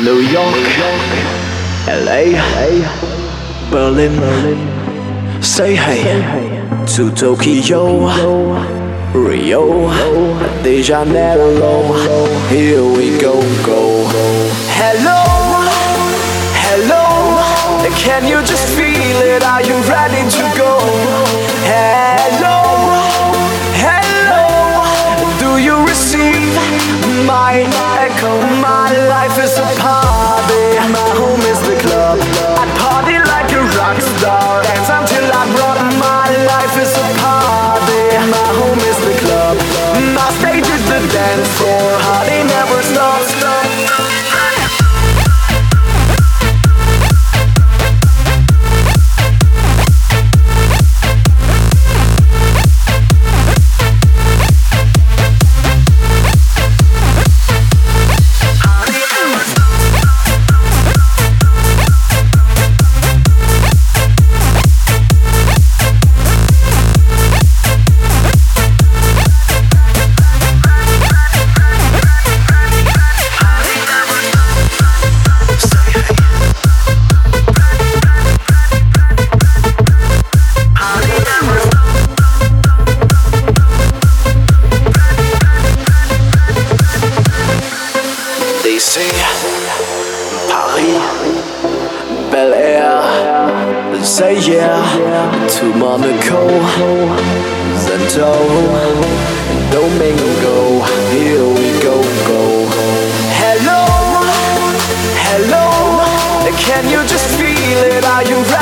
New York, LA, Berlin, say hey to Tokyo, Rio, De Janeiro. Here we go. Hello, hello, can you just feel it? Are you ready to go? Hello, hello, do you receive my echo? My life is a party, my home is the club. I party like a rock star, dance until I drop. My life is a party, my home is the club. My stage is the dance floor, party never stops. Paris, Bel Air, say yeah to Monaco, Zento, Domingo. Here we go. Hello, hello, can you just feel it? Are you ready?